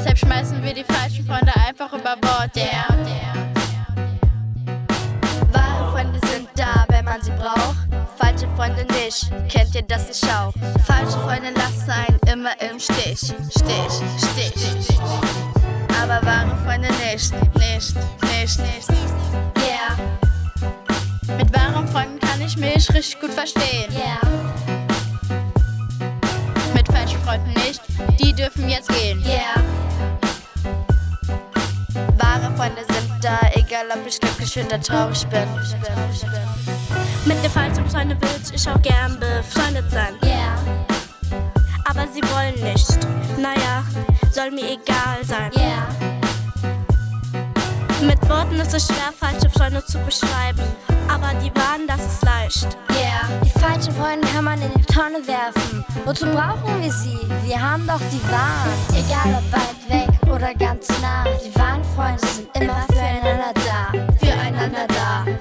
Deshalb schmeißen wir die falschen Freunde einfach über Bord, yeah. Wahre Freunde sind da, wenn man sie braucht. Falsche Freunde nicht, kennt ihr das nicht auch? Falsche Freunde lassen einen immer im Stich, Stich, Stich. Aber wahre Freunde nicht. Yeah, Mit wahren Freunden kann ich mich richtig gut verstehen. yeah. Mit falschen Freunden nicht, die dürfen jetzt gehen. Yeah. Wahre Freunde sind da, egal ob ich glücklich oder traurig bin. Mit den falschen Freunden würde ich auch gern befreundet sein. Yeah, Aber sie wollen nicht. Naja, soll mir egal sein. yeah. Mit Worten ist es schwer, falsche Freunde zu beschreiben. Aber die wahren, das ist leicht. Yeah. Die falschen Freunde kann man in die Tonne werfen. Wozu brauchen wir sie? Wir haben doch die wahren. Egal ob weit weg oder ganz nah. Die wahren Freunde sind immer füreinander da. Füreinander da.